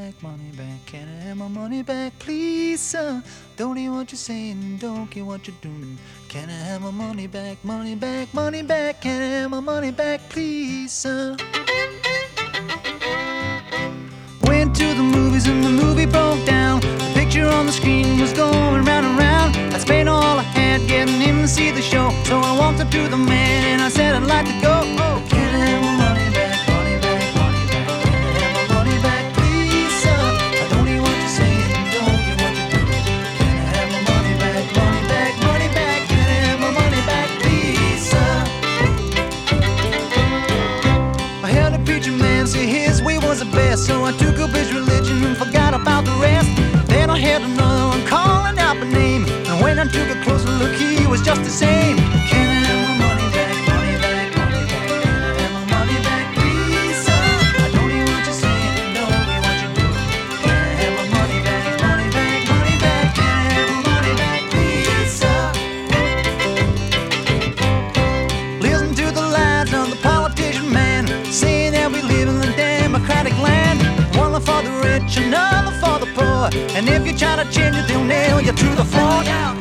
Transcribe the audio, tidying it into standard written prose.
money back. Can I have my money back, please, sir? Don't hear what you're saying, don't care what you're doing. Can I have my money back, money back, money back? Can I have my money back, please, sir? Went to the movies and the movie broke down. The picture on the screen was going round and round. I'd spent all I had getting him to see the show. So I walked up to the man and I said I'd like to go. Oh, can I have my money back, money back, money back? Can I have my money back, please, sir? I don't hear what you're saying, don't hear what you're doing. Can I have my money back, money back, money back? Can I have my money back, please, sir? I heard a preacher man say his way was the best, so I took up his religion and forgot about the rest. Then I heard another one calling out my name, and when I took a closer look, he was just the same. Can I have my money back, money back, money back? Can I have my money back, please, sir? I don't hear what you're saying, don't hear what you're doing. Can I have my money back, money back, money back? Can I have my money back, please, sir? Listen to the lies of the politician man, saying that we live in the democratic land. One for the rich, another for the poor, and if you try to change it, they'll nail you to the floor.